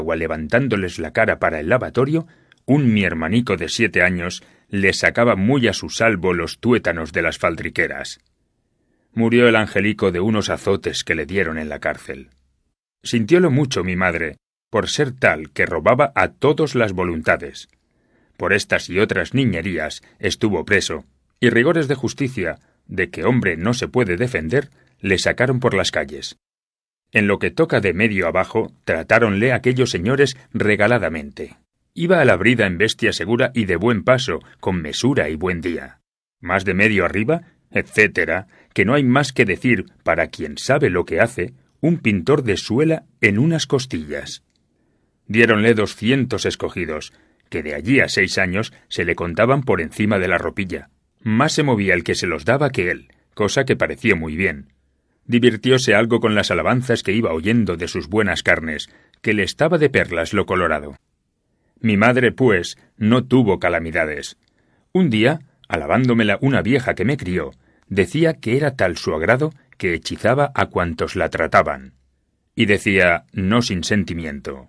agua levantándoles la cara para el lavatorio, mi hermanico de 7 años le sacaba muy a su salvo los tuétanos de las faldriqueras. Murió el angelico de unos azotes que le dieron en la cárcel. Sintiólo mucho mi madre, por ser tal que robaba a todos las voluntades. Por estas y otras niñerías estuvo preso, y rigores de justicia, de que hombre no se puede defender, le sacaron por las calles. En lo que toca de medio abajo, tratáronle aquellos señores regaladamente. Iba a la brida en bestia segura y de buen paso, con mesura y buen día. Más de medio arriba, etcétera, que no hay más que decir, para quien sabe lo que hace, un pintor de suela en unas costillas. Diéronle 200 escogidos, que de allí a 6 años se le contaban por encima de la ropilla. Más se movía el que se los daba que él, cosa que pareció muy bien. Divirtióse algo con las alabanzas que iba oyendo de sus buenas carnes, que le estaba de perlas lo colorado. Mi madre, pues, no tuvo calamidades. Un día, alabándomela una vieja que me crió, decía que era tal su agrado que hechizaba a cuantos la trataban. Y decía, no sin sentimiento: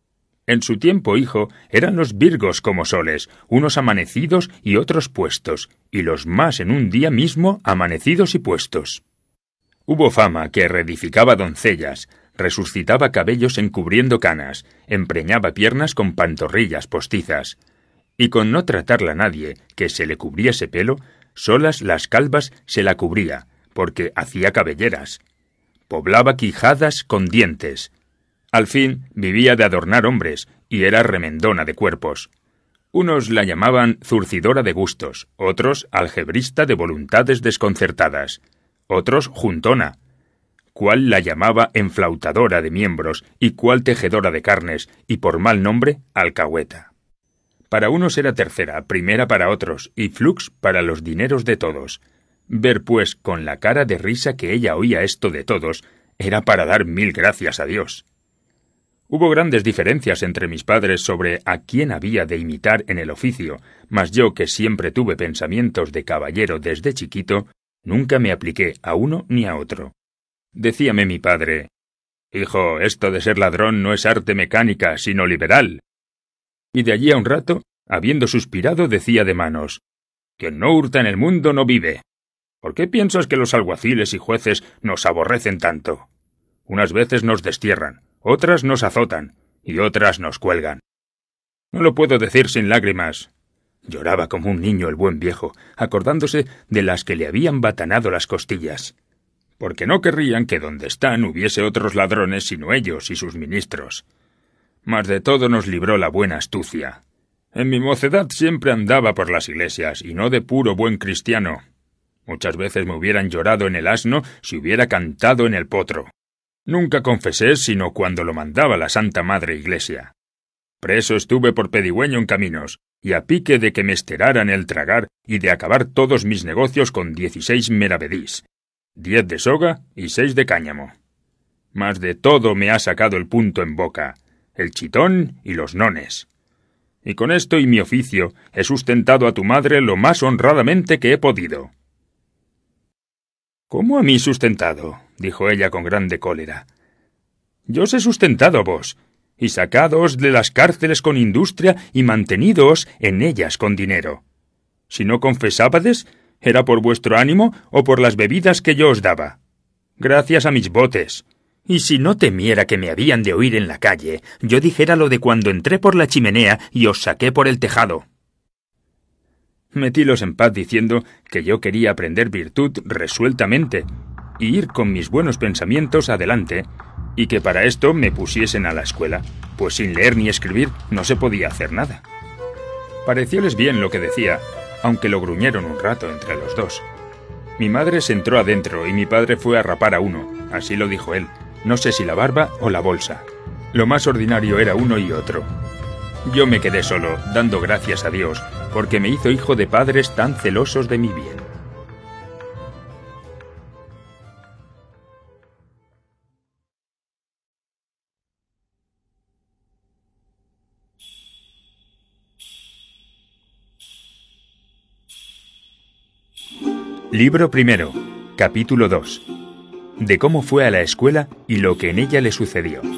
en su tiempo, hijo, eran los virgos como soles, unos amanecidos y otros puestos, y los más en un día mismo amanecidos y puestos. Hubo fama que reedificaba doncellas, resucitaba cabellos encubriendo canas, empreñaba piernas con pantorrillas postizas, y con no tratarla nadie que se le cubriese pelo, solas las calvas se la cubría, porque hacía cabelleras. Poblaba quijadas con dientes. Al fin vivía de adornar hombres, y era remendona de cuerpos. Unos la llamaban zurcidora de gustos, otros algebrista de voluntades desconcertadas, otros juntona. Cuál la llamaba enflautadora de miembros, y cuál tejedora de carnes, y por mal nombre, alcahueta. Para unos era tercera, primera para otros, y flux para los dineros de todos. Ver, pues, con la cara de risa que ella oía esto de todos, era para dar 1000 gracias a Dios. Hubo grandes diferencias entre mis padres sobre a quién había de imitar en el oficio, mas yo, que siempre tuve pensamientos de caballero desde chiquito, nunca me apliqué a uno ni a otro. Decíame mi padre: «Hijo, esto de ser ladrón no es arte mecánica, sino liberal». Y de allí a un rato, habiendo suspirado, decía de manos: «Quien no hurta en el mundo no vive. ¿Por qué piensas que los alguaciles y jueces nos aborrecen tanto? Unas veces nos destierran, otras nos azotan, y otras nos cuelgan. No lo puedo decir sin lágrimas». Lloraba como un niño el buen viejo, acordándose de las que le habían batanado las costillas. Porque no querrían que donde están hubiese otros ladrones sino ellos y sus ministros. Mas de todo nos libró la buena astucia. En mi mocedad siempre andaba por las iglesias, y no de puro buen cristiano. Muchas veces me hubieran llorado en el asno si hubiera cantado en el potro. Nunca confesé sino cuando lo mandaba la Santa Madre Iglesia. Preso estuve por pedigüeño en caminos, y a pique de que me esteraran el tragar y de acabar todos mis negocios con 16 meravedís, 10 de soga y 6 de cáñamo. Mas de todo me ha sacado el punto en boca, el chitón y los nones. Y con esto y mi oficio he sustentado a tu madre lo más honradamente que he podido». «¿Cómo a mí sustentado?», dijo ella con grande cólera. «Yo os he sustentado a vos, y sacádoos de las cárceles con industria y mantenídoos en ellas con dinero. Si no confesábades, ¿era por vuestro ánimo o por las bebidas que yo os daba? Gracias a mis botes. Y si no temiera que me habían de oír en la calle, yo dijera lo de cuando entré por la chimenea y os saqué por el tejado». Metílos en paz diciendo que yo quería aprender virtud resueltamente y ir con mis buenos pensamientos adelante, y que para esto me pusiesen a la escuela, pues sin leer ni escribir no se podía hacer nada. Parecióles bien lo que decía, aunque lo gruñeron un rato entre los dos. Mi madre se entró adentro y mi padre fue a rapar a uno, así lo dijo él, no sé si la barba o la bolsa. Lo más ordinario era uno y otro. Yo me quedé solo, dando gracias a Dios, porque me hizo hijo de padres tan celosos de mi bien. Libro primero, capítulo 2. De cómo fue a la escuela y lo que en ella le sucedió.